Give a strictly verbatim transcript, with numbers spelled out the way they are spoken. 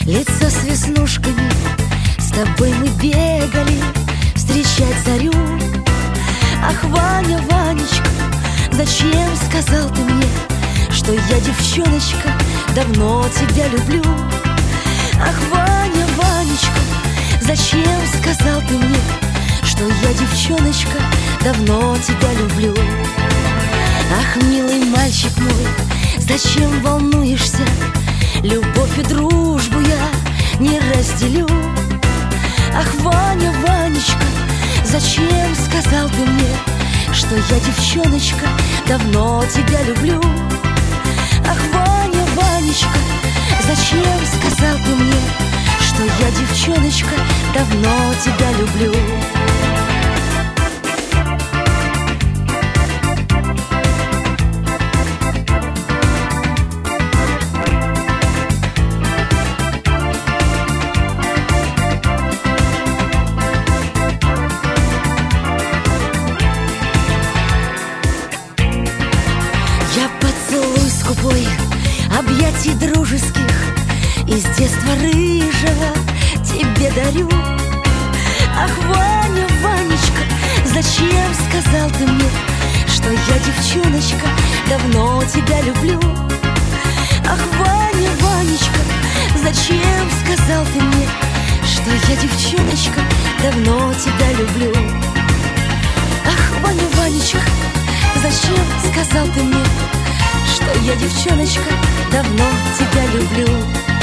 лицо с веснушками. С тобой мы бегали встречать зарю. Ах, Ваня, Ванечка, зачем сказал ты мне, что я, девчоночка, давно тебя люблю? Ах, Ваня, Ванечка, зачем сказал ты мне, что я, девчоночка, давно тебя люблю? Ах, милый мальчик мой, зачем волнуешься? Любовь и дружбу я не разделю. Ах, Ваня, Ванечка, зачем сказал ты мне, что я, девчоночка, давно тебя люблю? Ах, Ваня, Ванечка, зачем сказал ты мне, что я, девчоночка, давно тебя люблю? Я поцелуй скупой объятий дружеских из детства рыжего тебе дарю. Ах, Ваня, Ванечка, зачем сказал ты мне, что я, девчоночка, давно тебя люблю? Ах, Ваня, Ванечка, зачем сказал ты мне, что я, девчоночка, давно тебя люблю? Ах, Ваня, Ванечка, зачем сказал ты мне, что я, девчоночка, давно тебя люблю?